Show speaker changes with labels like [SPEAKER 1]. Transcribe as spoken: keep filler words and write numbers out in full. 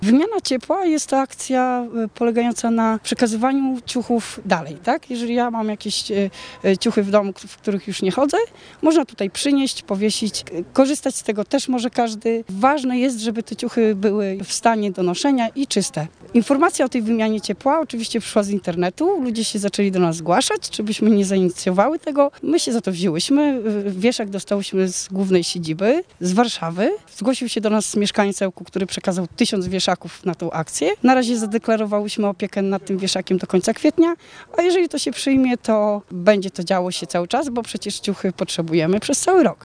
[SPEAKER 1] Wymiana ciepła jest to akcja y, polegająca na przekazywaniu ciuchów dalej, tak? Jeżeli ja mam jakieś y, y, ciuchy w domu, w których już nie chodzę, można tutaj przynieść, powiesić. Y, Korzystać z tego też może każdy. Ważne jest, żeby te ciuchy były w stanie do noszenia i czyste. Informacja o tej wymianie ciepła oczywiście przyszła z internetu. Ludzie się zaczęli do nas zgłaszać, czy byśmy nie zainicjowały tego. My się za to wzięłyśmy. Y, Wieszak dostałyśmy z głównej siedziby, z Warszawy. Zgłosił się do nas mieszkaniec Ełku, który przekazał tysiąc wieszaków na tą akcję. Na razie zadeklarowałyśmy opiekę nad tym wieszakiem do końca kwietnia, a jeżeli to się przyjmie, to będzie to działo się cały czas, bo przecież ciuchy potrzebujemy przez cały rok.